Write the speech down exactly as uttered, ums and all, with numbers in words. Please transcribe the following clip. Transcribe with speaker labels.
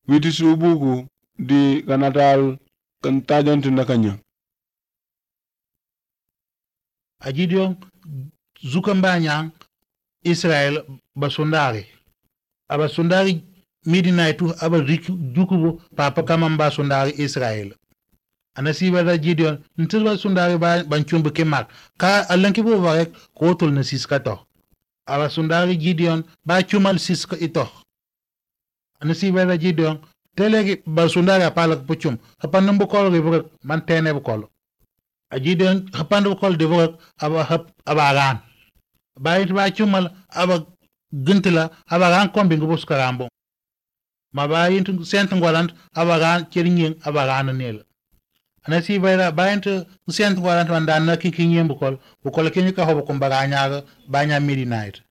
Speaker 1: witi subugu di kanatal kan tajon tinda kanya.
Speaker 2: A Gideon zukambanyang Israel basundari. Aba sundari midnight aba jukubu papa kama sundari Israel. Anasi wada Gideon ntisba sundari ba banchumbu kemak ka alanki bo warek kotol na siska to. Aba sundari Gideon ba chumal siska ito. Anasi wada Gideon telegi ba sundari apalak puchum hapan numbu kol rivrek man tene bukol. A Gideon hapan bukol divrek aba hap aba ran. Ba it ba chumal aba gintila aba ran kombi ngubus karambo. Ma ba yintu sentu ngwalant aba ran kiringin aba ran nel. Anasi bayra bayantu sentu ngwalant wanda na kinkin bukol bukol kinyi ka hobo kumbara nyaga banya midnight.